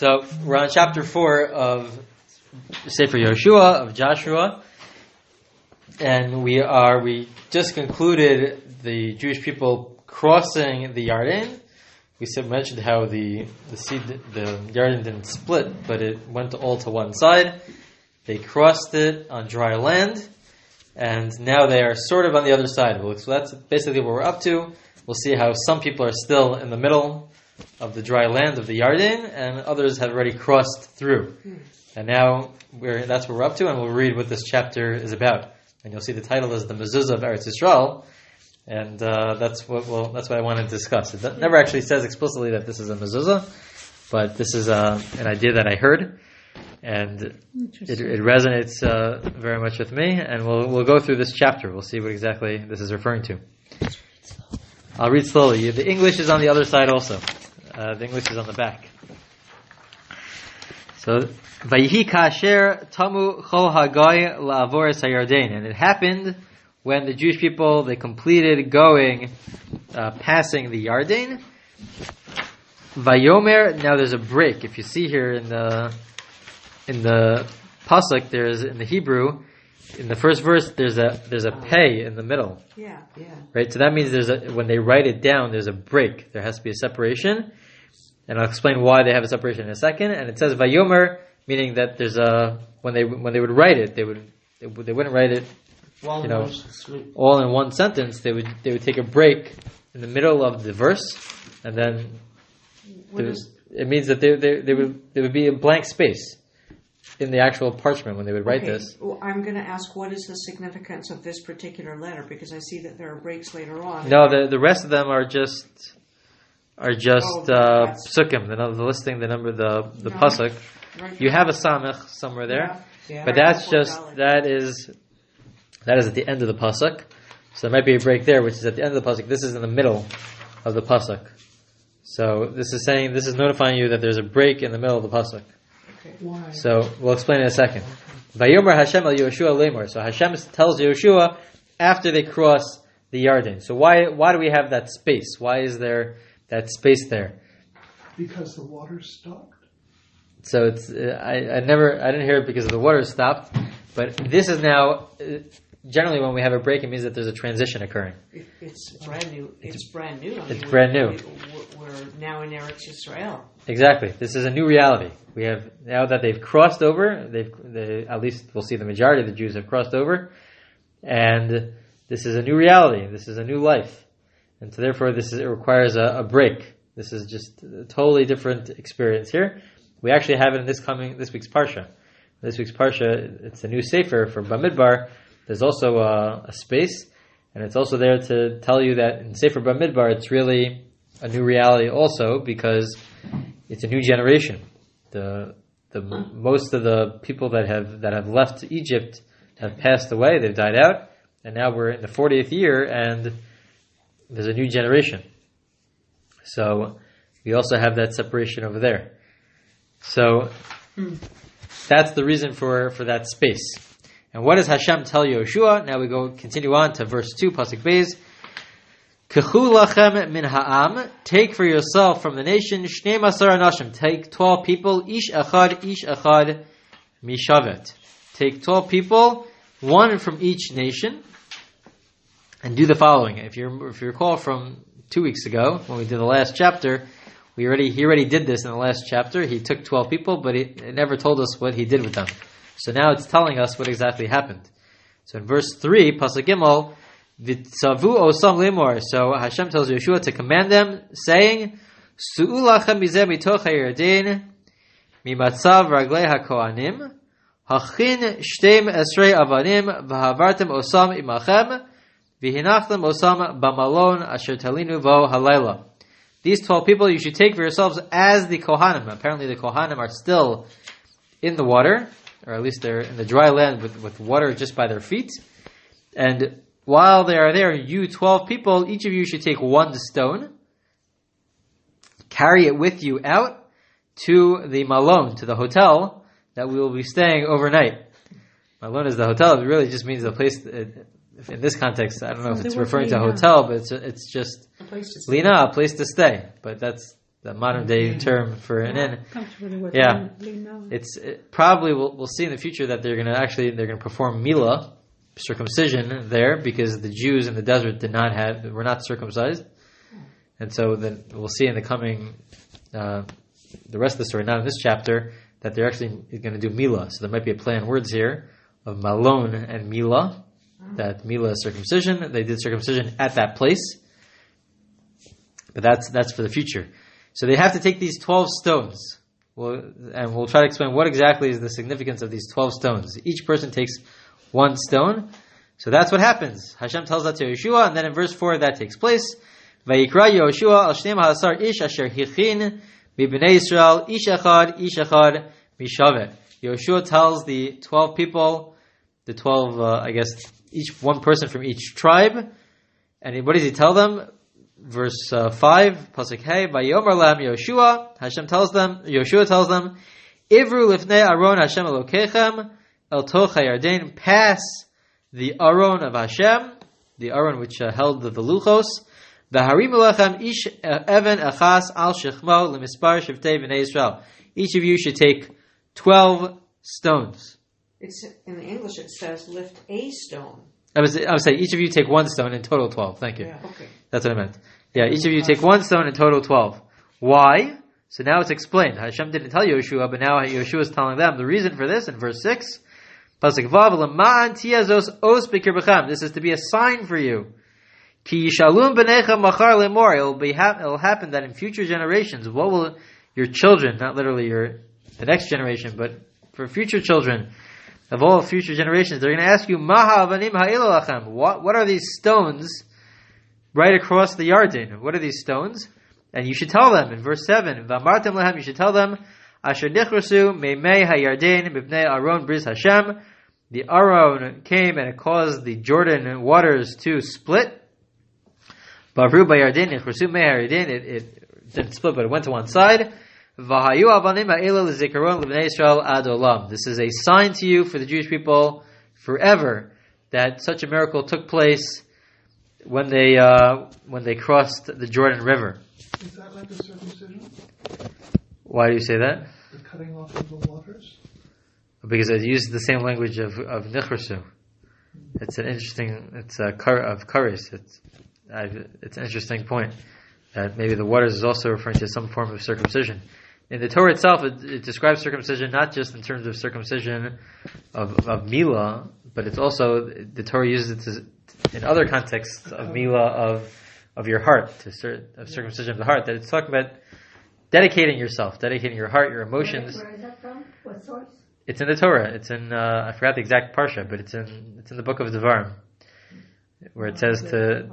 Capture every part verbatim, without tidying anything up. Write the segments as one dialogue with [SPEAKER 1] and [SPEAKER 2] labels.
[SPEAKER 1] So we're on chapter four of Sefer Yoshua, of Joshua, and we are we just concluded the Jewish people crossing the Yarden. We said, mentioned how the the sea, the Yarden didn't split, but it went all to one side. They crossed it on dry land, and now they are sort of on the other side. So that's basically what we're up to. We'll see how some people are still in the middle of the dry land of the Yarden, and others have already crossed through. And now we're, that's what we're up to, and we'll read what this chapter is about. And you'll see the title is the Mezuzah of Eretz Yisrael, and uh, that's what we'll, that's what I want to discuss. It never actually says explicitly that this is a Mezuzah, but this is uh, an idea that I heard, and it, it resonates uh, very much with me. And we'll we'll go through this chapter. We'll see what exactly this is referring to. I'll read slowly. The English is on the other side also. Uh, the English is on the back. So, Vayihi kasher tamu chol hagoy la'avor es hayarden, and it happened when the Jewish people they completed going, uh, passing the Yarden. Vayomer. Now there's a break. If you see here in the in the pasuk, there's in the Hebrew. In the first verse, there's a there's a pei in the middle.
[SPEAKER 2] Yeah, yeah.
[SPEAKER 1] Right. So that means there's a when they write it down, there's a break. There has to be a separation, and I'll explain why they have a separation in a second. And it says vayomer, meaning that there's a when they when they would write it, they would they, would, they wouldn't write it, you know, all in one sentence. They would they would take a break in the middle of the verse, and then there, it means that they they they would there would be a blank space in the actual parchment when they would write
[SPEAKER 2] okay.
[SPEAKER 1] this.
[SPEAKER 2] Well, I'm going to ask, what is the significance of this particular letter? Because I see that there are breaks later on.
[SPEAKER 1] No, the the rest of them are just are just
[SPEAKER 2] oh,
[SPEAKER 1] uh, psukim. The, the listing, the number, the the no. pasuk.
[SPEAKER 2] Right.
[SPEAKER 1] You have a samech somewhere there,
[SPEAKER 2] yeah. Yeah.
[SPEAKER 1] but that's just that is that is at the end of the pasuk. So there might be a break there, which is at the end of the pasuk. This is in the middle of the pasuk. So this is saying this is notifying you that there's a break in the middle of the pasuk.
[SPEAKER 2] Why?
[SPEAKER 1] So we'll explain in a second. Vayomer Hashem el Yoshua lemor. So Hashem tells Yoshua after they cross the Yarden. So why why do we have that space? Why is there that space there?
[SPEAKER 3] Because the water stopped.
[SPEAKER 1] So it's uh, I, I never I didn't hear it because the water stopped, but this is now uh, generally when we have a break, it means that there's a transition occurring.
[SPEAKER 2] It, it's brand new. It's, it's brand new. I
[SPEAKER 1] it's
[SPEAKER 2] mean,
[SPEAKER 1] brand new.
[SPEAKER 2] We're, we're now in Eretz Yisrael.
[SPEAKER 1] Exactly. This is a new reality. We have now that they've crossed over. They've they, at least we'll see the majority of the Jews have crossed over, and this is a new reality. This is a new life, and so therefore this is, it requires a, a break. This is just a totally different experience here. We actually have it in this coming this week's parsha. This week's parsha, it's a new sefer for Bamidbar. There's also a, a space, and it's also there to tell you that in Sefer Bamidbar, it's really a new reality also because it's a new generation. The the most of the people that have that have left Egypt have passed away. They've died out, and now we're in the fortieth year, and there's a new generation. So we also have that separation over there. So that's the reason for, for that space. And what does Hashem tell Yoshua? Now we go continue on to verse two, pasuk beis. Kechu lachem min ha'am, take for yourself from the nation shnei masar anashim, take twelve people, ish echad, ish echad mishavet. Take twelve people, one from each nation, and do the following. If you if you recall from two weeks ago when we did the last chapter, we already he already did this in the last chapter. He took twelve people, but he, it never told us what he did with them. So now it's telling us what exactly happened. So in verse three, pasuk gimel. Vitzavu osam lemor. So Hashem tells Yeshua to command them, saying, Su'u lachem mizeh mitoch hayarden, mimatzav raglei hakohanim, hachin shtem esrei avanim, v'havartem osam imachem, v'hinachtem osam bamalon asher talinu vo halayla. These twelve people you should take for yourselves as the Kohanim. Apparently the Kohanim are still in the water, or at least they're in the dry land with, with water just by their feet. And while they are there, you twelve people, each of you should take one stone, carry it with you out to the Malon, to the hotel that we will be staying overnight. Malon is the hotel. It really just means the place, in this context, I don't know if it's referring to a hotel, but it's it's just
[SPEAKER 2] a place to
[SPEAKER 1] Lina, a place to stay. But that's the modern day term for an inn.
[SPEAKER 4] Comfortable with
[SPEAKER 1] Yeah.
[SPEAKER 4] lean now.
[SPEAKER 1] It's it, probably we'll, we'll see in the future that they're going to actually they're going to perform milah, circumcision there, because the Jews in the desert did not have were not circumcised, and so then we'll see in the coming uh, the rest of the story, not in this chapter, that they're actually going to do milah. So there might be a play on words here of malon and milah. That milah is circumcision. They did circumcision at that place, but that's that's for the future. So they have to take these twelve stones. Well, and we'll try to explain what exactly is the significance of these twelve stones. Each person takes one stone. So that's what happens. Hashem tells that to Yeshua, and then in verse four that takes place. Vayikra Yeshua al shneim ha'asar ish asher hichin mibnei Yisrael ish echad ish echad mishavet. Yeshua tells the twelve people, the twelve, uh, I guess, each one person from each tribe. And what does he tell them? Verse uh, five, pasuk hey, Vayomer lahem Yoshua. Hashem tells them, Yoshua tells them, Ivru lifnei Aron Hashem Elokechem el toch hayarden. Pass the Aron of Hashem, the Aron which uh, held the, the luchos. V'harimu lechem ish even achas al shechmo lemispar shivtei b'nei Yisrael. Each of you should take twelve stones.
[SPEAKER 2] It's in the English. It says lift a stone.
[SPEAKER 1] I was I was saying each of you take one stone, in total twelve. Thank you.
[SPEAKER 2] Yeah. Okay.
[SPEAKER 1] That's what I meant. Yeah, each of you take one stone, in total twelve. Why? So now it's explained. Hashem didn't tell Yoshua, but now Yoshua is telling them the reason for this in verse six. Pasuk Vav L'ma'an tiazos os b'kirbechem. This is to be a sign for you. Ki yishalum b'nechem machar lemor. It'll be hap- it'll happen that in future generations, what will your children, not literally your the next generation, but for future children of all future generations, they're going to ask you, Maha avanim ha'ila lachem. What what are these stones right across the Yarden? What are these stones? And you should tell them in verse seven, V'amartem lehem, you should tell them, Asher nichrasu meimei ha'yarden mibnei Aron briz Hashem. The Aron came and it caused the Jordan waters to split. Bavru ba'yarden nichrasu mei ha'yarden. It it didn't split, but it went to one side. V'hayu avanim ha'ila l'zikaron l'bnei Yisrael ad olam. This is a sign to you for the Jewish people forever that such a miracle took place when they uh, when they crossed the Jordan River.
[SPEAKER 3] Is that like a circumcision?
[SPEAKER 1] Why do you say that?
[SPEAKER 3] The cutting off of the waters?
[SPEAKER 1] Because it uses the same language of of nichrasu. It's an interesting. It's a kar of kares. It's I've, it's an interesting point that maybe the waters is also referring to some form of circumcision. In the Torah itself, it, it describes circumcision not just in terms of circumcision of of milah, but it's also the Torah uses it to, in other contexts of milah of of your heart, to cir- of circumcision of the heart. That it's talking about dedicating yourself, dedicating your heart, your emotions.
[SPEAKER 5] Where, where is that from? What source?
[SPEAKER 1] It's in the Torah. It's in uh, I forgot the exact parsha, but it's in it's in the book of Devarim, where it says to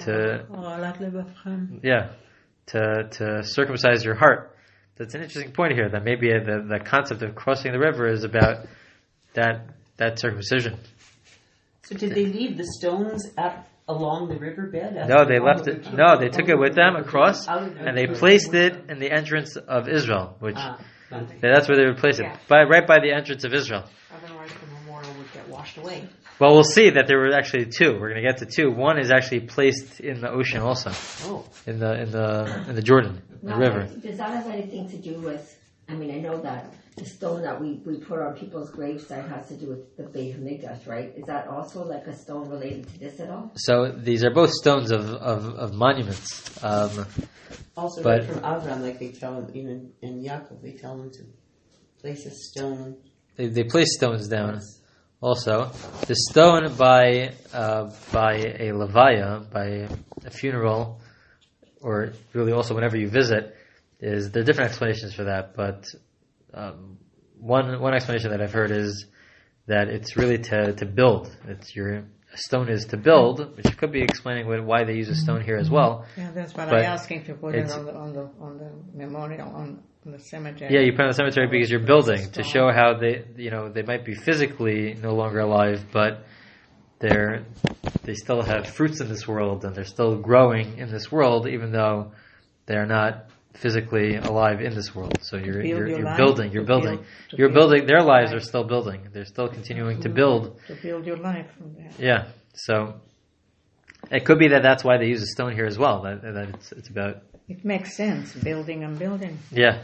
[SPEAKER 1] to yeah to to circumcise your heart. That's an interesting point here. That maybe the the concept of crossing the river is about that that circumcision.
[SPEAKER 6] So did they leave the stones up along the riverbed?
[SPEAKER 1] No, they left it. No, they took it with them across, and they placed it in the entrance of Israel, which
[SPEAKER 6] Ah,
[SPEAKER 1] that's where they would place it,
[SPEAKER 2] Yeah.
[SPEAKER 1] by right by the entrance of Israel.
[SPEAKER 2] Otherwise, the memorial would get washed away.
[SPEAKER 1] Well, we'll see that there were actually two. We're going to get to two. One is actually placed in the ocean, also
[SPEAKER 6] oh.
[SPEAKER 1] in the in the in the Jordan, the
[SPEAKER 5] Now,
[SPEAKER 1] river.
[SPEAKER 5] Does that have anything to do with, I mean, I know that the stone that we, we put on people's gravesite has to do with the Beit HaMikdash, right? Is that also like a stone related to this at all?
[SPEAKER 1] So these are both stones of of, of monuments. Um,
[SPEAKER 6] Also,
[SPEAKER 1] But-
[SPEAKER 6] right from Avram, like they tell him, even in Yaakov, they tell him to place a stone.
[SPEAKER 1] they, they place stones down. Also, the stone by uh, by a levaya, by a funeral, or really also whenever you visit, is there are different explanations for that. But um, one one explanation that I've heard is that it's really to to build. It's your a stone is to build, which could be explaining what, why they use a stone here as well.
[SPEAKER 4] Yeah, that's what
[SPEAKER 1] But
[SPEAKER 4] I asking to put it
[SPEAKER 1] it's-
[SPEAKER 4] on the on the on the memorial on, on the cemetery.
[SPEAKER 1] Yeah, you put it in the cemetery because you're building to show how they, you know, they might be physically no longer alive, but they're they still have fruits in this world and they're still growing in this world, even though they're not physically alive in this world. So you're
[SPEAKER 4] build
[SPEAKER 1] you're,
[SPEAKER 4] your
[SPEAKER 1] you're
[SPEAKER 4] life,
[SPEAKER 1] building,
[SPEAKER 4] to
[SPEAKER 1] you're
[SPEAKER 4] build-
[SPEAKER 1] building,
[SPEAKER 4] to
[SPEAKER 1] you're
[SPEAKER 4] build
[SPEAKER 1] building. Their
[SPEAKER 4] your
[SPEAKER 1] lives
[SPEAKER 4] life.
[SPEAKER 1] are still building. They're still continuing to build.
[SPEAKER 4] to build your life from there.
[SPEAKER 1] Yeah. So it could be that that's why they use a stone here as well. That, that it's it's about
[SPEAKER 4] It makes sense, building and building.
[SPEAKER 1] Yeah.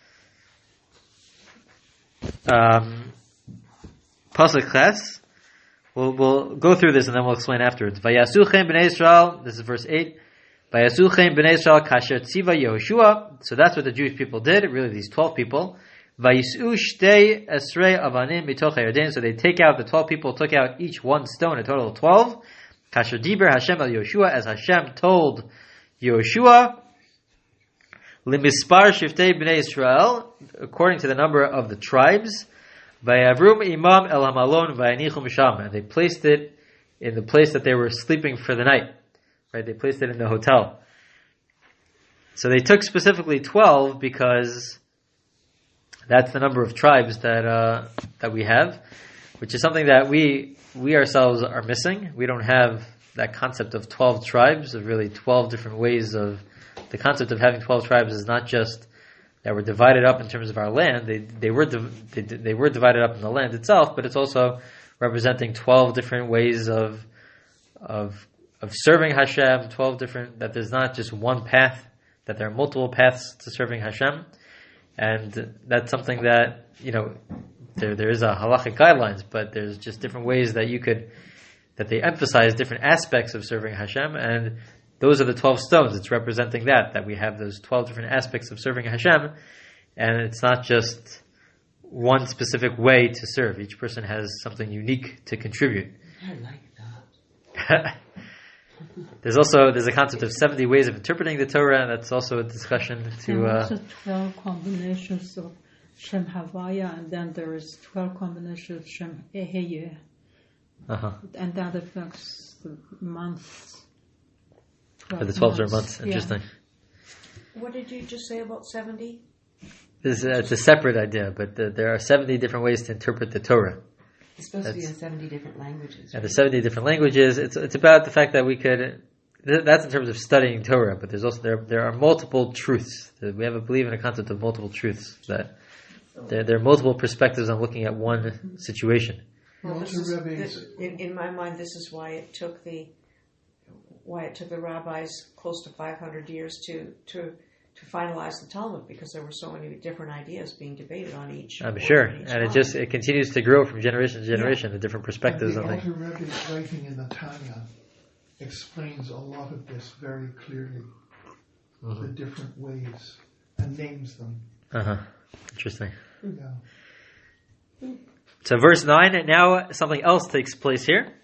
[SPEAKER 1] Um, Pasuk Ches. We'll, we'll go through this and then we'll explain afterwards. Vayasuchem b'nei Yisrael. This is verse eight. Vayasuchem b'nei Yisrael kasher tziva Yehoshua. So that's what the Jewish people did. Really, these twelve people. Vayisu shtei esrei avanim mitoch hayarden. So they take out the twelve people, took out each one stone, a total of twelve. Kasher diber Hashem el Yehoshua, as Hashem told Yehoshua. Limispar shiftei b'nei Yisrael, according to the number of the tribes. Vayavrum imam el hamalon vayanichu misham, and they placed it in the place that they were sleeping for the night. Right? They placed it in the hotel. So they took specifically twelve because that's the number of tribes that uh, that we have, which is something that we we ourselves are missing. We don't have that concept of twelve tribes, of really twelve different ways of. The concept of having twelve tribes is not just that we're divided up in terms of our land. They they were div- they, they were divided up in the land itself, but it's also representing twelve different ways of of of serving Hashem. Twelve different, that there's not just one path, that there are multiple paths to serving Hashem, and that's something that, you know, there there is a halachic guidelines, but there's just different ways that you could that they emphasize different aspects of serving Hashem, and those are the twelve stones. It's representing that, that we have those twelve different aspects of serving Hashem, and it's not just one specific way to serve. Each person has something unique to contribute.
[SPEAKER 6] I like that.
[SPEAKER 1] There's also, there's a concept of seventy ways of interpreting the Torah, and that's also a discussion to...
[SPEAKER 7] And
[SPEAKER 1] Uh,
[SPEAKER 7] also twelve combinations of Shem Havaya, and then there is twelve combinations of Shem Eheye,
[SPEAKER 1] uh-huh.
[SPEAKER 7] and that affects the months.
[SPEAKER 1] For the twelve months. Interesting.
[SPEAKER 2] What did you just say about seventy?
[SPEAKER 1] This, uh, it's a separate idea, but the, there are seventy different ways to interpret the Torah.
[SPEAKER 6] It's supposed to be in
[SPEAKER 1] That's-
[SPEAKER 6] seventy different languages.
[SPEAKER 1] And
[SPEAKER 6] Right?
[SPEAKER 1] there's seventy different languages. It's it's about the fact that we could. th- That's in terms of studying Torah, but there's also there there are multiple truths. We have a believe in a concept of multiple truths, that there there are multiple perspectives on looking at one situation.
[SPEAKER 2] Well, this
[SPEAKER 3] Walter
[SPEAKER 2] is,
[SPEAKER 3] Rebbe
[SPEAKER 2] this,
[SPEAKER 3] is-
[SPEAKER 2] in, in my mind, this is why it took the why it took the rabbis close to five hundred years to to to finalize the Talmud, because there were so many different ideas being debated on each.
[SPEAKER 1] I'm
[SPEAKER 2] on
[SPEAKER 1] sure,
[SPEAKER 2] each
[SPEAKER 1] and it
[SPEAKER 2] line.
[SPEAKER 1] just it continues to grow from generation to generation, the different perspectives
[SPEAKER 3] And
[SPEAKER 1] on
[SPEAKER 3] the
[SPEAKER 1] things.
[SPEAKER 3] Alter Rebbe's writing in the Tanya explains a lot of this very clearly, the different ways, and names them.
[SPEAKER 1] Uh huh. Interesting.
[SPEAKER 3] Yeah.
[SPEAKER 1] So verse nine, and now something else takes place here.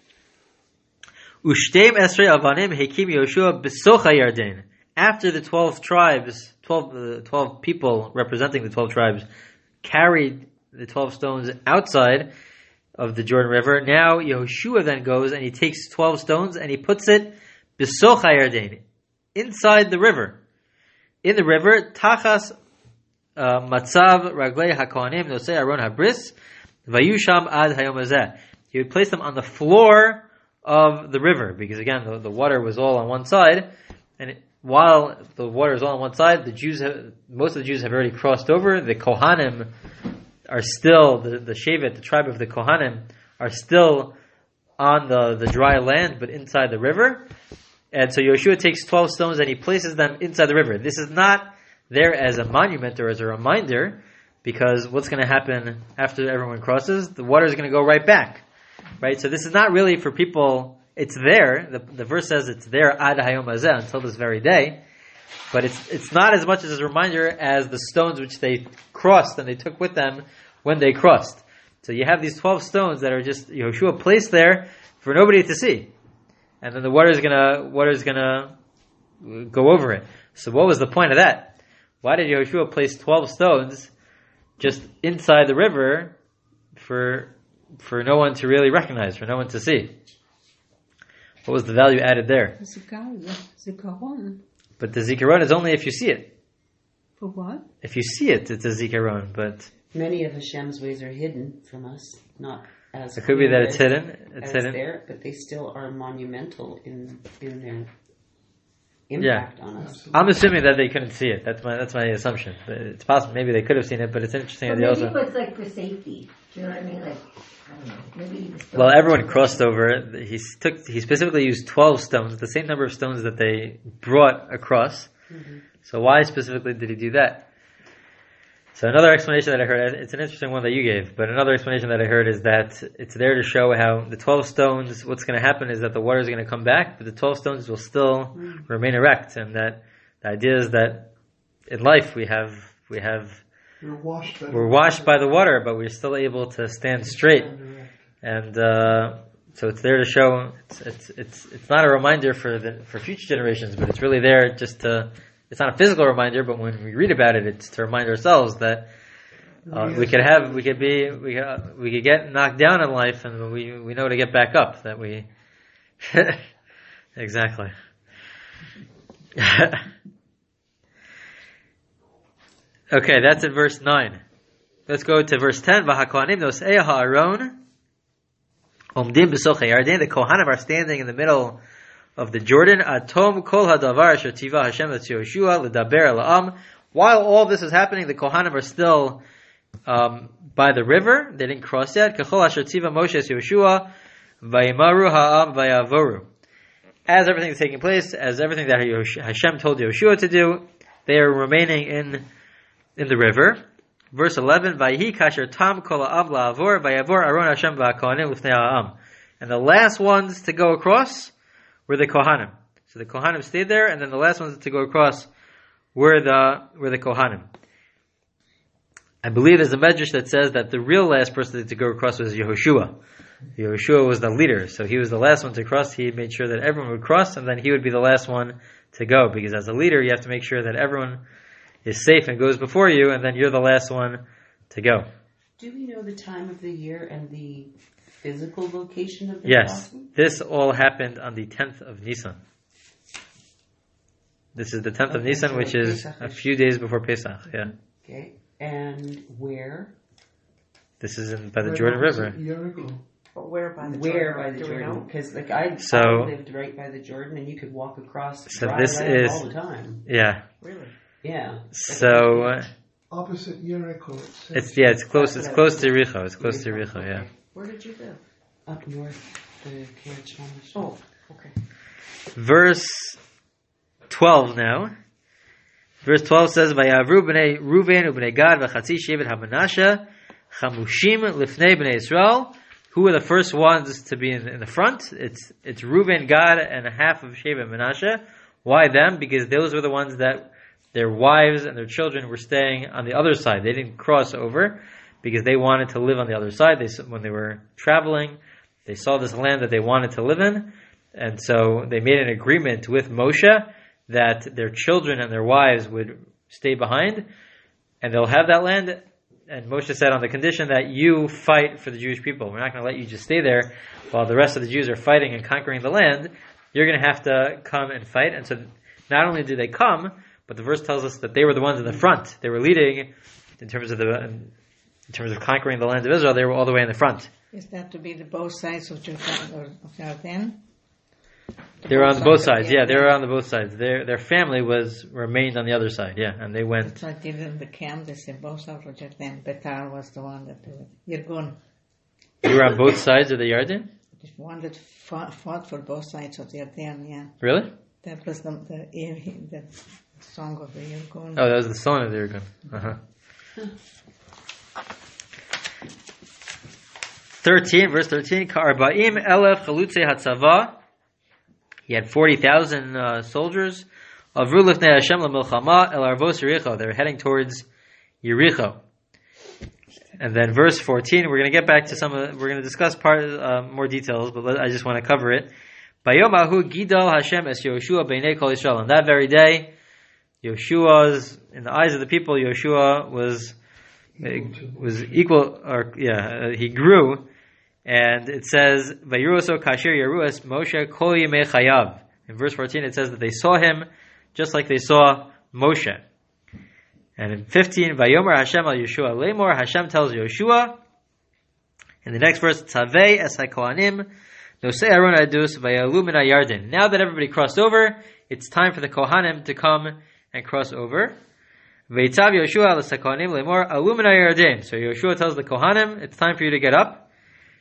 [SPEAKER 1] Ushtem esrei avanim hekim Yehoshua b'socha Yarden. After the twelve tribes, twelve uh, twelve people representing the twelve tribes carried the twelve stones outside of the Jordan River, now Yehoshua then goes and he takes twelve stones and he puts it b'socha Yarden, inside the river. In the river, tachas uh, matzav raglei hakohanim nosei aron habris vayusham ad hayom hazeh. He would place them on the floor of the river, because again, the, the water was all on one side, and it, while the water is all on one side, the Jews have, most of the Jews have already crossed over. The Kohanim are still, the, the Shevet, the tribe of the Kohanim, are still on the, the dry land, but inside the river. And so Yehoshua takes twelve stones and he places them inside the river. This is not there as a monument or as a reminder, because what's going to happen after everyone crosses? The water is going to go right back. Right? So this is not really for people, it's there, the, the verse says it's there ad hayom hazeh, until this very day, but it's it's not as much as a reminder as the stones which they crossed and they took with them when they crossed. So you have these twelve stones that are just Yehoshua placed there for nobody to see. And then the water is gonna water is gonna go over it. So what was the point of that? Why did Yehoshua place twelve stones just inside the river for for no one to really recognize, for no one to see? What was the value added there?
[SPEAKER 7] Zikaron. Zikaron.
[SPEAKER 1] But the zikaron is only if you see it.
[SPEAKER 7] For what?
[SPEAKER 1] If you see it, it's a zikaron. But
[SPEAKER 6] Many of Hashem's ways are hidden from us, not as
[SPEAKER 1] it could be that
[SPEAKER 6] clear
[SPEAKER 1] it's
[SPEAKER 6] as-
[SPEAKER 1] hidden. It's
[SPEAKER 6] as
[SPEAKER 1] hidden.
[SPEAKER 6] there, but they still are monumental in in their impact on us.
[SPEAKER 1] I'm assuming that they couldn't see it. That's my that's my assumption. It's possible maybe they could have seen it, but it's interesting
[SPEAKER 5] Or
[SPEAKER 1] that they
[SPEAKER 5] maybe
[SPEAKER 1] also.
[SPEAKER 5] it was like for safety. Do you know what I mean? Like, I don't know. Maybe the stone-
[SPEAKER 1] Well, everyone crossed over. He took. He specifically used twelve stones, the same number of stones that they brought across.
[SPEAKER 6] Mm-hmm.
[SPEAKER 1] So why specifically did he do that? So another explanation that I heard, it's an interesting one that you gave, but another explanation that I heard is that it's there to show how the twelve stones, what's going to happen is that the water is going to come back, but the twelve stones will still mm. remain erect, and that the idea is that in life we have, we have,
[SPEAKER 3] we're washed by,
[SPEAKER 1] we're washed by the water, but we're still able to stand straight. And, uh, so it's there to show, it's, it's, it's, it's not a reminder for the, for future generations, but it's really there just to, it's not a physical reminder, but when we read about it, it's to remind ourselves that uh, we could have, we could be, we uh, we could get knocked down in life, and we we know to get back up. That we exactly. Okay, that's in verse nine. Let's go to verse ten. V'hakohanim nosei ha'aron omdim b'sochei Yarden. The Kohanim are standing in the middle of the Jordan, atom kol hadavar asher tiva Hashem et Yoshua ledaber la'am. While all this is happening, the Kohanim are still um, by the river. They didn't cross yet. Kechol asher tiva Moshe es Yoshua vayimaru ha'am vayavoru. As everything is taking place, as everything that Hashem told Yoshua to do, they are remaining in in the river. Verse eleven: Vayihi kasher tam kol ha'am la'avor vayavor aron Hashem va'kohanim lifnei ha'am. And the last ones to go across were the Kohanim. So the Kohanim stayed there, and then the last ones to go across were the were the Kohanim. I believe there's a medrash that says that the real last person to go across was Yehoshua. Yehoshua was the leader, so he was the last one to cross. He made sure that everyone would cross, and then he would be the last one to go, because as a leader, you have to make sure that everyone is safe and goes before you, and then you're the last one to go.
[SPEAKER 6] Do we know the time of the year and the physical location of the
[SPEAKER 1] Yes,
[SPEAKER 6] crossing?
[SPEAKER 1] this all happened on the tenth of Nisan. This is the tenth
[SPEAKER 6] Okay,
[SPEAKER 1] of Nisan,
[SPEAKER 6] so
[SPEAKER 1] which is
[SPEAKER 6] Pesach
[SPEAKER 1] a
[SPEAKER 6] is-
[SPEAKER 1] few days before Pesach. Yeah,
[SPEAKER 6] Okay, and where?
[SPEAKER 1] this is in by the
[SPEAKER 3] Right
[SPEAKER 1] Jordan
[SPEAKER 3] opposite
[SPEAKER 1] River.
[SPEAKER 3] Jericho.
[SPEAKER 2] But where by the
[SPEAKER 6] Where
[SPEAKER 2] Jordan?
[SPEAKER 6] by the
[SPEAKER 2] Do we
[SPEAKER 6] Jordan?
[SPEAKER 2] know?
[SPEAKER 6] Because like I,
[SPEAKER 1] So-
[SPEAKER 6] I lived right by the Jordan, and you could walk across
[SPEAKER 1] So
[SPEAKER 6] dry
[SPEAKER 1] this
[SPEAKER 6] land
[SPEAKER 1] is-
[SPEAKER 6] all the time.
[SPEAKER 1] Yeah.
[SPEAKER 2] Really?
[SPEAKER 6] Yeah.
[SPEAKER 1] So uh,
[SPEAKER 3] Opposite Jericho. It says.
[SPEAKER 1] it's yeah, it's close. It's close to Richo. It's close to Richo. Yeah.
[SPEAKER 2] Where did you live?
[SPEAKER 6] Up north, the Kiryat Shlomo.
[SPEAKER 2] Oh, okay.
[SPEAKER 1] Verse twelve now. Verse twelve says, "Vayavru b'nei Ruven u'bnei Gad v'chatzi shevet haManashe chamushim lifnei b'nei Yisrael." Who were the first ones to be in, in the front? It's it's Ruven, Gad, and a half of Shevet Menashe. Why them? Because those were the ones that their wives and their children were staying on the other side. They didn't cross over because they wanted to live on the other side. They when they were traveling, they saw this land that they wanted to live in, and so they made an agreement with Moshe that their children and their wives would stay behind, and they'll have that land. And Moshe said on the condition that you fight for the Jewish people. We're not going to let you just stay there while the rest of the Jews are fighting and conquering the land. You're going to have to come and fight. And so not only did they come, but the verse tells us that they were the ones in the front. They were leading in terms of the in terms of conquering the land of Israel. They were all the way in the front.
[SPEAKER 4] Is that to be the both sides of Jordan? Or of Jordan?
[SPEAKER 1] They were on both sides.
[SPEAKER 4] of
[SPEAKER 1] Yeah, they
[SPEAKER 4] Jordan.
[SPEAKER 1] were on the both sides. Their their family was remained on the other side. Yeah, and they went.
[SPEAKER 4] That's what did in the camp. They said both sides of Jordan. Betar was the one that did it. Yirgun,
[SPEAKER 1] You were on both sides of the Yarden?
[SPEAKER 4] the one that fought, fought for both sides of Jordan. Yeah,
[SPEAKER 1] Really?
[SPEAKER 4] that was the the, the song of the Yirgun.
[SPEAKER 1] Oh, that was the song of the Yarden. Uh-huh. thirteen, verse thirteen. Ka'arba'im elef chalutze hatzava. He had forty thousand uh, soldiers. Avru lifnei Hashem lemilchama el arvos Yericho. They were heading towards Yericho. And then verse fourteen, we're going to get back to some of the, we're going to discuss part uh, more details, but let, I just want to cover it. Bayom ahu gidal Hashem es Yoshua beinei kol Yisrael. On that very day, Yoshua's, in the eyes of the people, Yoshua was was equal, or yeah, uh, he grew, and it says, "Vayruoso kasher yaruas Moshe kol yemei chayav." In verse fourteen, it says that they saw him just like they saw Moshe. And in fifteen, "Vayomer Hashem al Yeshua lemor." Hashem tells Yoshua. In the next verse, "Tzavei es hakohanim nosei aron adus vayalu min hayarden." Now that everybody crossed over, it's time for the Kohanim to come and cross over. Veitzav Yoshua al hakohanim lemor alu min hayarden. So Yoshua tells the Kohanim, it's time for you to get up.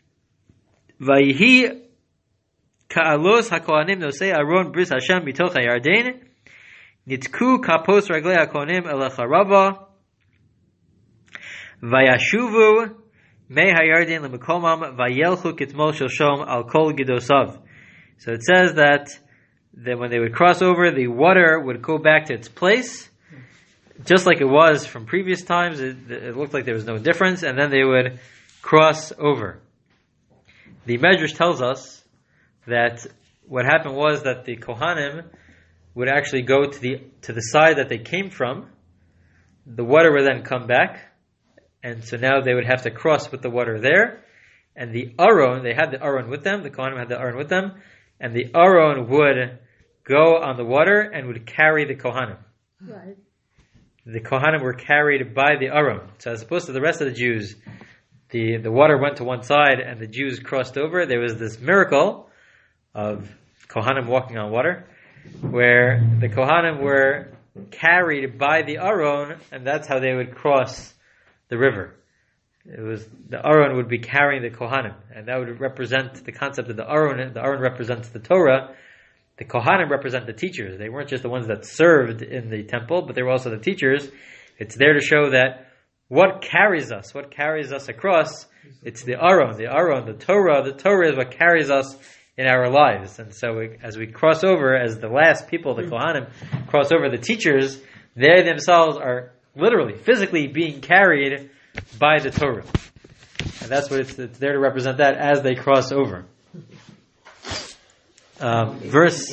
[SPEAKER 1] Vayihi ka'alos hakohanim nosei aron bris Hashem mitoch hayarden. Nitku kapos raglei hakohanim el harava, vayashuvu mei hayardin lemekomam vayelchu kitmol shalshom al kol gidosav. So it says that that when they would cross over, the water would go back to its place, just like it was from previous times. It, it looked like there was no difference, and then they would cross over. The Medrash tells us that what happened was that the Kohanim would actually go to the to the side that they came from. The water would then come back, and so now they would have to cross with the water there. And the Aron, they had the Aron with them, the Kohanim had the Aron with them, and the Aron would go on the water and would carry the Kohanim.
[SPEAKER 7] Right.
[SPEAKER 1] The Kohanim were carried by the Aron. So as opposed to the rest of the Jews, the, the water went to one side and the Jews crossed over. There was this miracle of Kohanim walking on water, where the Kohanim were carried by the Aron, and that's how they would cross the river. It was the Aron would be carrying the Kohanim, and that would represent the concept of the Aron. The Aron represents the Torah. The Kohanim represent the teachers. They weren't just the ones that served in the temple, but they were also the teachers. It's there to show that what carries us, what carries us across, it's the Aron, the Aron, the Torah. The Torah is what carries us in our lives. And so we, as we cross over, as the last people, the Kohanim, cross over, the teachers, they themselves are literally, physically being carried by the Torah. And that's what it's, it's there to represent that as they cross over. Um, verse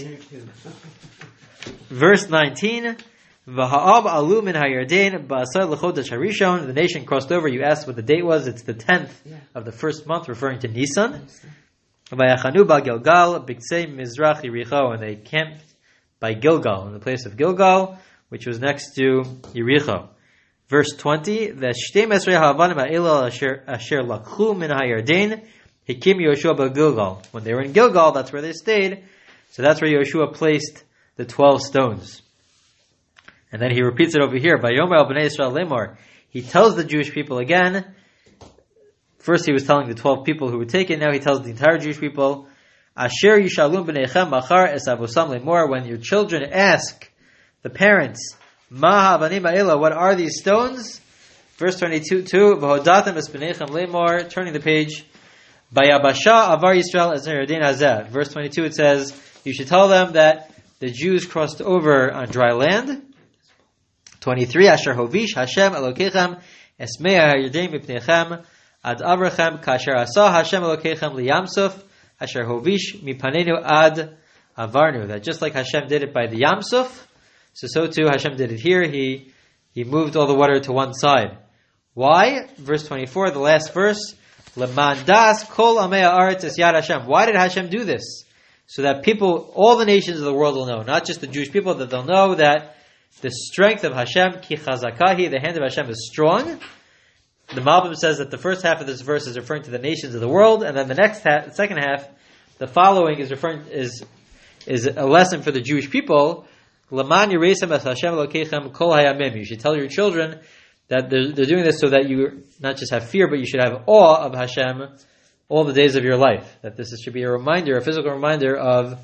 [SPEAKER 1] verse nineteen, V'ha'ab alu min ha'yarden ba'asar l'chodesh harishon. The nation crossed over. You asked what the date was. It's the tenth of the first month, referring to Nisan. V'yachanu ba Gilgal b'ktzei mizrach Yericho, and they camped by Gilgal, in the place of Gilgal, which was next to Yericho. Verse twenty, V'shtem esrei ha'avanim ha'elal asher asher lakchu min ha'yarden Hikim Yoshua b'Gilgal. When they were in Gilgal, that's where they stayed. So that's where Yoshua placed the twelve stones. And then he repeats it over here. Vayomer al bnei Yisrael lemor. He tells the Jewish people again. First he was telling the twelve people who would take it. Now he tells the entire Jewish people, Asher yishalum b'neichem machar es avosam lemor. When your children ask the parents, Ma ha'avanim ha'ela, what are these stones? Verse twenty-two, V'hodatem es b'neichem lemor. Turning the page. Bayabasha avar Yisrael as Yarden hazeh. Verse twenty-two, it says, you should tell them that the Jews crossed over on dry land. twenty-three, Asher hovish Hashem Elokechem esmei ha'yarden mipnechem ad avrachem kasher asa Hashem Elokechem liyamsuf Asher hovish mipanenu ad avarnu. That just like Hashem did it by the Yamsuf, so so too Hashem did it here. He he moved all the water to one side. Why? Verse twenty-four, the last verse. Lemandas kol amei haaretz es yad Hashem. Why did Hashem do this? So that people, all the nations of the world will know, not just the Jewish people, that they'll know that the strength of Hashem, ki chazakahi, the hand of Hashem is strong. The Malbim says that the first half of this verse is referring to the nations of the world, and then the next half, the second half, the following is referring is is a lesson for the Jewish people. Laman yireisem es Hashem Elokechem kol hayamim. You should tell your children that they're, they're doing this so that you not just have fear, but you should have awe of Hashem all the days of your life. That this should be a reminder, a physical reminder of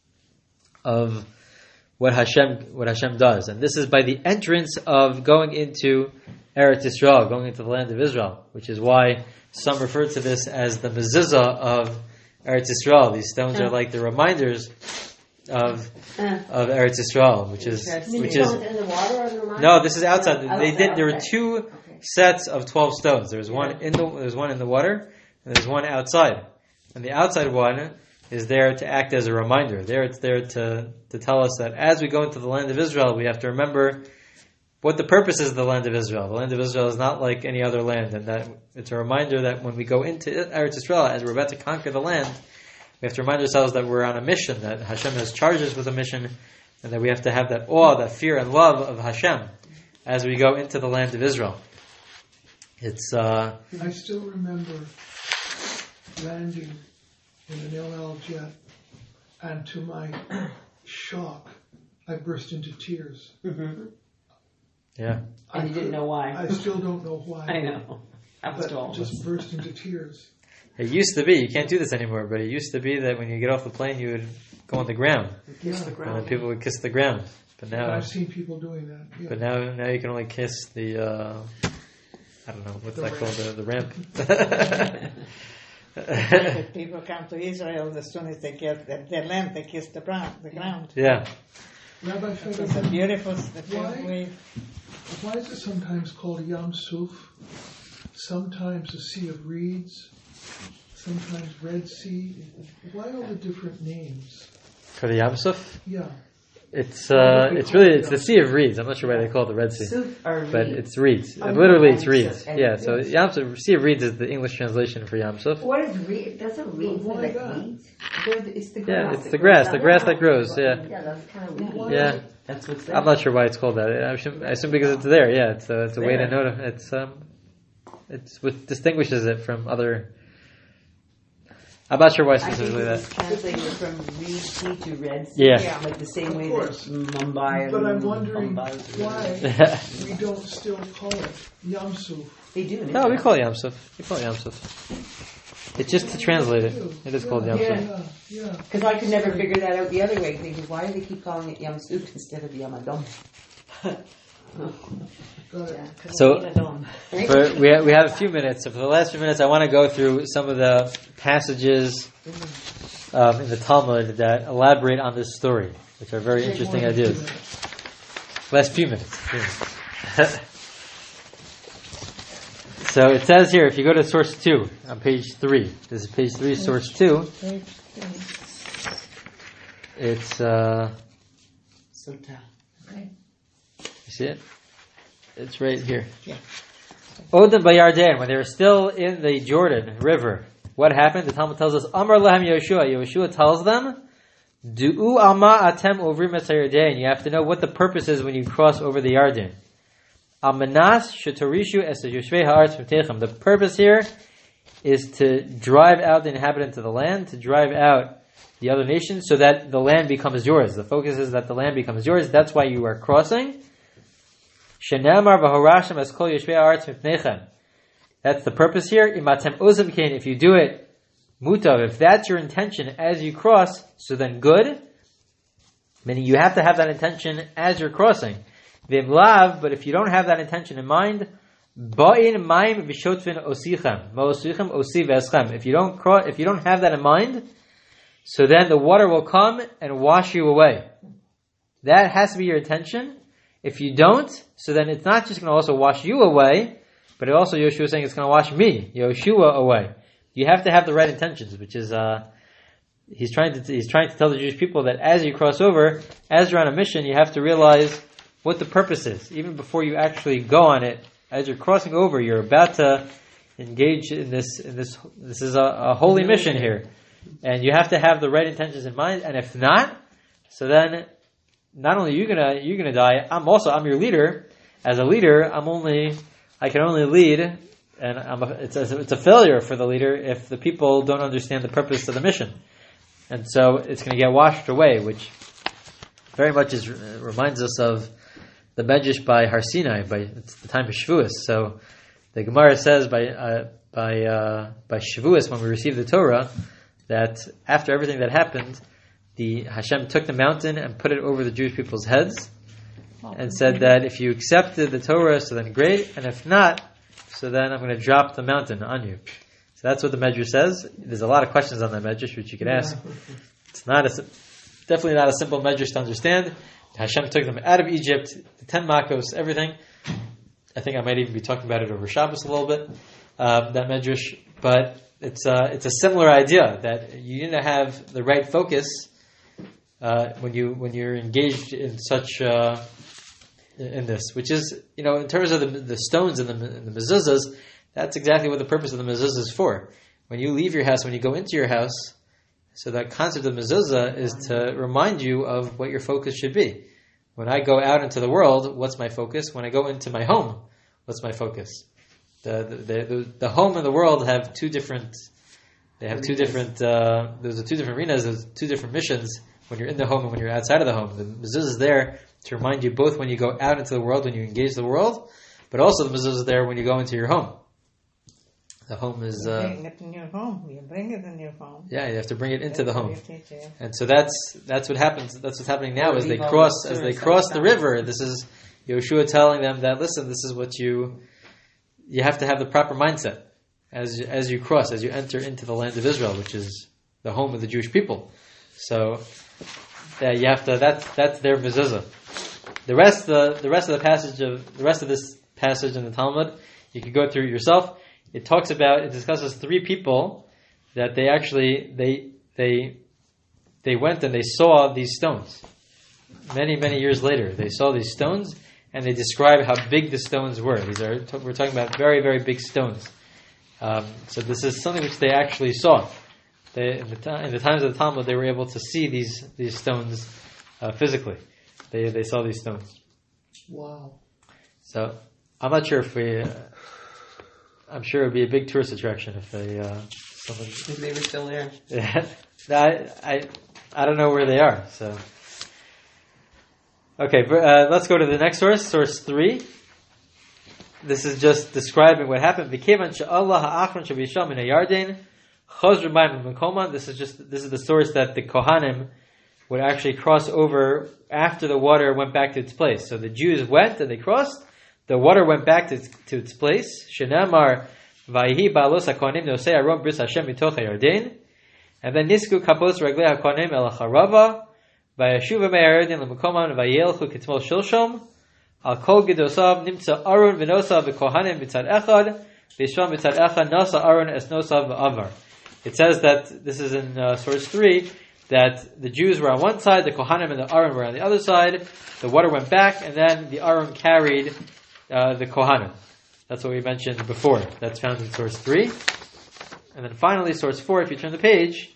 [SPEAKER 1] of what Hashem what Hashem does. And this is by the entrance of going into Eretz Yisrael, going into the land of Israel, which is why some refer to this as the mezuzah of Eretz Yisrael. These stones are like the reminders of of Eretz Yisrael, which is which is
[SPEAKER 5] in the water or the reminder?
[SPEAKER 1] no. This is outside.
[SPEAKER 5] Oh,
[SPEAKER 1] They did. There were
[SPEAKER 5] okay.
[SPEAKER 1] two
[SPEAKER 5] Okay.
[SPEAKER 1] sets of twelve stones. There's one in the there's one in the water, and there's one outside. And the outside one is there to act as a reminder. There, it's there to to tell us that as we go into the land of Israel, we have to remember what the purpose is of the land of Israel. The land of Israel is not like any other land, and that it's a reminder that when we go into Eretz Yisrael, as we're about to conquer the land, we have to remind ourselves that we're on a mission, that Hashem has charged us with a mission, and that we have to have that awe, that fear and love of Hashem as we go into the land of Israel. It's, uh...
[SPEAKER 3] I still remember landing in an El Al jet, and to my shock, I burst into tears.
[SPEAKER 6] Mm-hmm.
[SPEAKER 1] Yeah.
[SPEAKER 6] And
[SPEAKER 3] I
[SPEAKER 6] you didn't know why.
[SPEAKER 3] I still don't know why.
[SPEAKER 6] I know. Happens to all
[SPEAKER 3] But
[SPEAKER 6] of us.
[SPEAKER 3] just burst into tears.
[SPEAKER 1] It used to be, you can't do this anymore, but it used to be that when you get off the plane, you would go on the ground.
[SPEAKER 2] Kiss the
[SPEAKER 1] And
[SPEAKER 2] ground.
[SPEAKER 1] then people would kiss the ground. But
[SPEAKER 3] And
[SPEAKER 1] now,
[SPEAKER 3] I've seen people doing that. Yeah.
[SPEAKER 1] but now, now you can only kiss the. Uh, I don't know what's
[SPEAKER 3] The
[SPEAKER 1] that called, the, the ramp.
[SPEAKER 4] If people come to Israel, as soon as they get their, their land, they kiss the ground. The ground.
[SPEAKER 1] Yeah.
[SPEAKER 3] Rabbi
[SPEAKER 4] It's a
[SPEAKER 3] Federman,
[SPEAKER 4] beautiful, the
[SPEAKER 3] Why?
[SPEAKER 4] way.
[SPEAKER 3] why is it sometimes called Yam Suf? Sometimes the Sea of Reeds, sometimes Red Sea. Why all the different names?
[SPEAKER 1] For the Yam Suf,
[SPEAKER 3] Yeah.
[SPEAKER 1] it's uh, it's really it's the Sea of Reeds. I'm not sure why they call it the Red Sea,
[SPEAKER 6] Soup or
[SPEAKER 1] but
[SPEAKER 6] reed.
[SPEAKER 1] it's reeds.
[SPEAKER 6] Oh,
[SPEAKER 1] Literally,
[SPEAKER 6] no,
[SPEAKER 1] it's
[SPEAKER 6] Yam
[SPEAKER 1] reeds.
[SPEAKER 6] Suf, and-
[SPEAKER 1] Yeah. So
[SPEAKER 6] yes.
[SPEAKER 1] Yam Suf, Sea of Reeds is the English translation for Yam Suf.
[SPEAKER 5] What is reed? Doesn't reeds
[SPEAKER 3] Why
[SPEAKER 5] mean like
[SPEAKER 3] that?
[SPEAKER 5] weeds?
[SPEAKER 6] They're the- It's the
[SPEAKER 1] Yeah,
[SPEAKER 6] grass.
[SPEAKER 1] it's
[SPEAKER 6] that
[SPEAKER 1] the
[SPEAKER 6] grows
[SPEAKER 1] grass,
[SPEAKER 6] out
[SPEAKER 1] the
[SPEAKER 6] of
[SPEAKER 1] grass
[SPEAKER 6] it.
[SPEAKER 1] that grows. Yeah.
[SPEAKER 5] Yeah, that's kind of weedy.
[SPEAKER 3] Why
[SPEAKER 1] Yeah.
[SPEAKER 3] is it-
[SPEAKER 6] That's what's there.
[SPEAKER 1] I'm not sure why it's called that. I assume, I assume because it's there. Yeah, it's a, it's a way to know. to- It's um, it's what distinguishes it from other. I'm not sure why
[SPEAKER 6] I think
[SPEAKER 1] specifically
[SPEAKER 6] it
[SPEAKER 1] that.
[SPEAKER 6] was translated from Reed Sea to Red Sea.
[SPEAKER 1] Yeah.
[SPEAKER 6] Like the same
[SPEAKER 3] Of
[SPEAKER 6] way
[SPEAKER 3] course.
[SPEAKER 6] that Mumbai.
[SPEAKER 3] But I'm
[SPEAKER 6] and
[SPEAKER 3] wondering
[SPEAKER 6] Bombay-
[SPEAKER 3] why we don't still call it Yam Suf.
[SPEAKER 6] They do. in
[SPEAKER 1] No, we
[SPEAKER 6] Israel.
[SPEAKER 1] call it Yam Suf. We call it Yam Suf. It's just to translate it. It is called Yam
[SPEAKER 3] yeah,
[SPEAKER 1] Suf.
[SPEAKER 3] Yeah, yeah.
[SPEAKER 6] Because I could never figure that out the other way. Thinking, why do they keep calling it Yam Suf instead of Yam Adom?
[SPEAKER 3] Got it.
[SPEAKER 6] Yeah, 'cause
[SPEAKER 1] So-
[SPEAKER 6] I hate Adom.
[SPEAKER 1] For, we, ha- we have a few minutes. So for the last few minutes, I want to go through some of the passages um, in the Talmud that elaborate on this story, which are very interesting ideas. Last few minutes. Few minutes. So it says here, if you go to source two on page three, this is page three, source two.
[SPEAKER 4] Page three.
[SPEAKER 1] It's uh,
[SPEAKER 6] Sota.
[SPEAKER 1] you see it? It's right here.
[SPEAKER 4] Yeah.
[SPEAKER 1] Odin Bayarden, when they were still in the Jordan River, what happened? The Talmud tells us, Amar Lahem Yoshua. Yoshua tells them, Du'u ama atem ovrim et Yarden. You have to know what the purpose is when you cross over the Yarden. Amanas shetorishu es yoshvei haaretz mitechem. The purpose here is to drive out the inhabitants of the land, to drive out the other nations, so that the land becomes yours. The focus is that the land becomes yours. That's why you are crossing. Shenamar v'horashim es kol yoshvei haaretz mitechem. That's the purpose here. Imatem ozim kain. If you do it mutav, if that's your intention as you cross, so then good. Meaning you have to have that intention as you're crossing. V'imlav, but if you don't have that intention in mind, ba'in maim v'shotvin osichem, ma'osichem osi v'eschem. If you don't cross, if you don't have that in mind, so then the water will come and wash you away. That has to be your intention. If you don't, so then it's not just going to also wash you away, but it also Yoshua is saying it's going to wash me, Yoshua, away. You have to have the right intentions, which is uh, he's trying to he's trying to tell the Jewish people that as you cross over, as you're on a mission, you have to realize what the purpose is, even before you actually go on it. As you're crossing over, you're about to engage in this. In this, this is a, a holy mission here, and you have to have the right intentions in mind. And if not, so then not only are you gonna you're gonna die. I'm also I'm your leader. As a leader, I'm only I can only lead, and I'm a, it's a, it's a failure for the leader if the people don't understand the purpose of the mission, and so it's going to get washed away, which very much is reminds us of the Medrash by Har Sinai, by it's the time of Shavuos. So the Gemara says by uh, by uh, by Shavuos, when we received the Torah, that after everything that happened, the Hashem took the mountain and put it over the Jewish people's heads, and said that if you accepted the Torah, so then great, and if not, so then I'm going to drop the mountain on you. So that's what the Medrash says. There's a lot of questions on that Medrash which you could ask. It's not a, definitely not a simple Medrash to understand. Hashem took them out of Egypt, the ten Makos, everything. I think I might even be talking about it over Shabbos a little bit, uh, that Medrash. But it's uh, it's a similar idea that you need to have the right focus uh, when you when you're engaged in such uh, in this, which is, you know, in terms of the the stones and the, the mezuzahs, that's exactly what the purpose of the mezuzah is for. When you leave your house, when you go into your house, so that concept of mezuzah is to remind you of what your focus should be. When I go out into the world, what's my focus? When I go into my home, what's my focus? The the the, the home and the world have two different. They have two different. Uh, those are two different arenas. There's two different missions. When you're in the home and when you're outside of the home, the mezuzah is there to remind you both when you go out into the world, when you engage the world, but also the mezuzah is there when you go into your home. The home is
[SPEAKER 4] You
[SPEAKER 1] uh,
[SPEAKER 4] bring it in your home. You bring it in your home.
[SPEAKER 1] yeah. You have to bring it into the
[SPEAKER 4] That's
[SPEAKER 1] home.
[SPEAKER 4] what you teach, yeah.
[SPEAKER 1] And so that's that's what happens. That's what's happening now.
[SPEAKER 6] Or
[SPEAKER 1] As they
[SPEAKER 6] leave all
[SPEAKER 1] cross,
[SPEAKER 6] the
[SPEAKER 1] as they
[SPEAKER 6] tourists
[SPEAKER 1] cross the
[SPEAKER 6] outside.
[SPEAKER 1] river, this is Yoshua telling them that listen, this is what you you have to have the proper mindset as you, as you cross, as you enter into the land of Israel, which is the home of the Jewish people. So that you have to. That's that's their mezuzah. The rest, the the rest of the passage of the rest of this passage in the Talmud, you could go through it yourself. It talks about, it discusses three people that they actually they they they went and they saw these stones. Many many years later, they saw these stones and they describe how big the stones were. These are we're talking about very very big stones. Um, so this is something which they actually saw. They, in, the t- in the times of the Talmud, they were able to see these these stones uh, physically. They they saw these stones.
[SPEAKER 3] Wow.
[SPEAKER 1] So I'm not sure if we. Uh, I'm sure it'd be a big tourist attraction if they. Uh, someone.
[SPEAKER 6] If they were still there.
[SPEAKER 1] Yeah, I, I I don't know where they are. So. Okay, uh, let's go to the next source, source three. This is just describing what happened. This is just this is the source that the Kohanim would actually cross over after the water went back to its place. So the Jews went and they crossed. The water went back to its, to its place. Shenamar vayhi ba'alos hakohanim nosei aron bris Hashem mitoch hayarden. And then nisku kapos raglei hakohanim el harava vayashuva me'ayarden l'makoman vayelchu kitmol shilshom al kol gedosav nimtza aron v'nosav v'kohanim mitzad echad v'yishvam mitzad echad nasa aron es nosav v'avar. It says that, this is in uh, source three, that the Jews were on one side, the Kohanim and the Aron were on the other side, the water went back, and then the Aron carried uh, the Kohanim. That's what we mentioned before. That's found in source three. And then finally, source four, if you turn the page,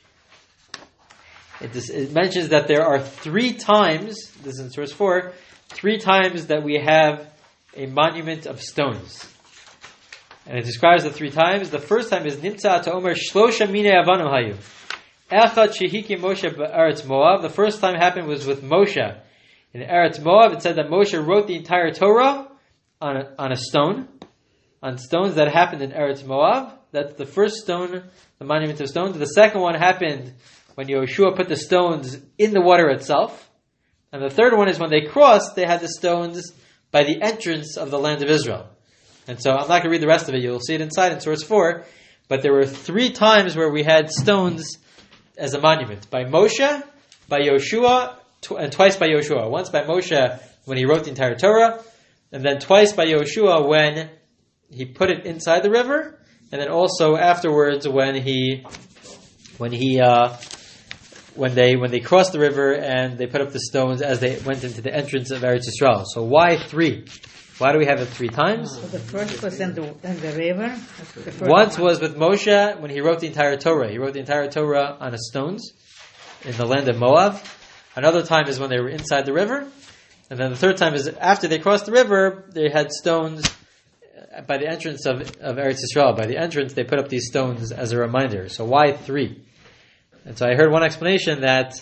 [SPEAKER 1] it, dis- it mentions that there are three times, this is in source four, three times that we have a monument of stones. And it describes the three times. The first time is Nimtza to Omer Shlosha Mine Avanu Hayu. Echad Shehiki Moshe Eretz Moab. The first time happened was with Moshe in Eretz Moab. It said that Moshe wrote the entire Torah on a, on a stone, on stones that happened in Eretz Moab. That's the first stone, the monument of stones. The second one happened when Yoshua put the stones in the water itself. And the third one is when they crossed, they had the stones by the entrance of the land of Israel. And so I'm not going to read the rest of it. You'll see it inside in source four. But there were three times where we had stones as a monument. By Moshe, by Yoshua, tw- and twice by Yoshua. Once by Moshe when he wrote the entire Torah, and then twice by Yoshua when he put it inside the river, and then also afterwards when he, when he, uh, when they when they crossed the river and they put up the stones as they went into the entrance of Eretz Yisrael. So why three? Why do we have it three times?
[SPEAKER 4] So the first was in the in the river. The first
[SPEAKER 1] Once
[SPEAKER 4] one.
[SPEAKER 1] was with Moshe when he wrote the entire Torah. He wrote the entire Torah on a stones in the land of Moab. Another time is when they were inside the river. And then the third time is after they crossed the river, they had stones by the entrance of, of Eretz Yisrael. By the entrance, they put up these stones as a reminder. So why three? And so I heard one explanation that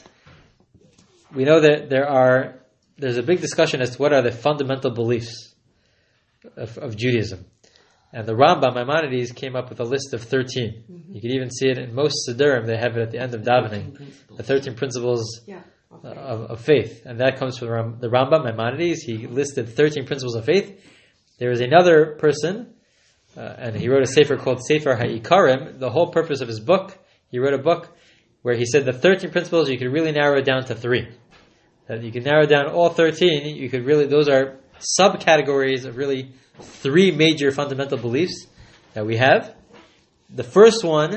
[SPEAKER 1] we know that there are, there's a big discussion as to what are the fundamental beliefs Of, of Judaism. And the Rambam, Maimonides, came up with a list of thirteen. Mm-hmm. You can even see it in most Siddurim, they have it at the end of davening. The thirteen principles
[SPEAKER 2] Yeah. Okay.
[SPEAKER 1] uh, of, of faith. And that comes from the, Ram, the Rambam, Maimonides. He listed thirteen principles of faith. There is another person, uh, and he wrote a sefer called Sefer HaIkarim. The whole purpose of his book, he wrote a book where he said the thirteen principles, you could really narrow it down to three. That you can narrow down all thirteen, you could really, those are subcategories of really three major fundamental beliefs that we have. The first one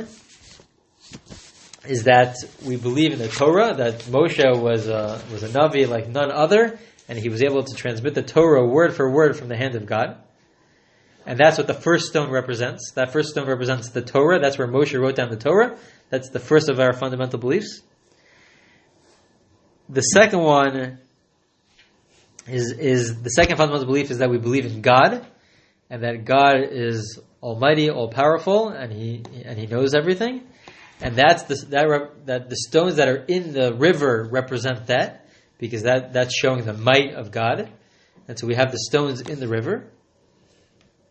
[SPEAKER 1] is that we believe in the Torah, that Moshe was a, was a Navi like none other, and he was able to transmit the Torah word for word from the hand of God. And that's what the first stone represents. That first stone represents the Torah. That's where Moshe wrote down the Torah. That's the first of our fundamental beliefs. The second one is is the second fundamental belief is that we believe in God, and that God is almighty, all powerful, and he and he knows everything. And that's the that that the stones that are in the river represent that, because that that's showing the might of God. And so we have the stones in the river.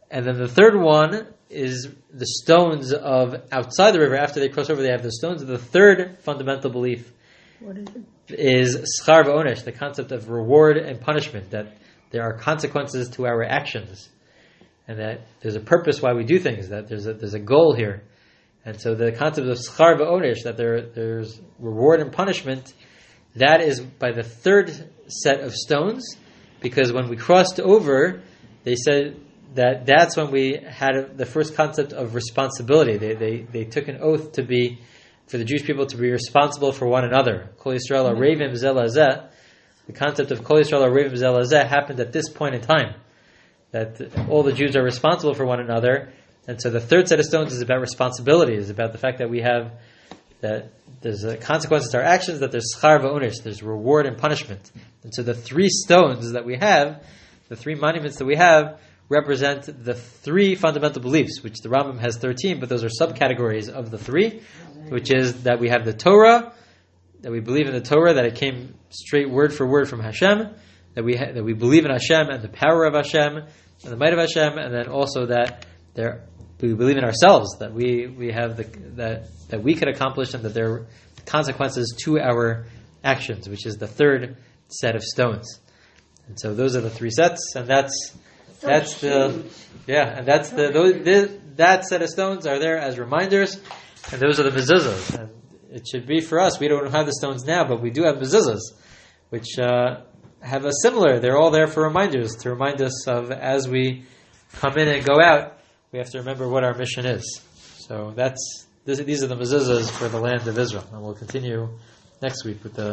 [SPEAKER 1] And then the third one is the stones of outside the river. After they cross over, they have the stones. The third fundamental belief
[SPEAKER 7] What is it?
[SPEAKER 1] is schar v'onesh, the concept of reward and punishment, that there are consequences to our actions, and that there's a purpose why we do things, that there's a, there's a goal here. And so the concept of schar v'onesh, that there there's reward and punishment, that is by the third set of stones, because when we crossed over, they said that that's when we had the first concept of responsibility. They they, they took an oath to be, for the Jewish people to be responsible for one another. Kol Yisrael Arevim Zel Lazeh. The concept of Kol Yisrael Arevim Zel Lazeh happened at this point in time, that all the Jews are responsible for one another. And so the third set of stones is about responsibility, is about the fact that we have, that there's a consequences to our actions, that there's schar v'onesh, there's reward and punishment. And so the three stones that we have, the three monuments that we have, represent the three fundamental beliefs, which the Rambam has thirteen, but those are subcategories of the three, which is that we have the Torah, that we believe in the Torah, that it came straight word for word from Hashem, that we ha- that we believe in Hashem and the power of Hashem and the might of Hashem, and then also that there we believe in ourselves, that we, we have the that that we could accomplish, and that there are consequences to our actions, which is the third set of stones. And so those are the three sets, and that's
[SPEAKER 5] So
[SPEAKER 1] that's the
[SPEAKER 5] huge.
[SPEAKER 1] yeah, and that's the, those, the that set of stones are there as reminders, and those are the mezuzahs. And it should be for us. We don't have the stones now, but we do have mezuzahs, which uh, have a similar. They're all there for reminders, to remind us of, as we come in and go out, we have to remember what our mission is. So that's this, these are the mezuzahs for the land of Israel, and we'll continue next week with the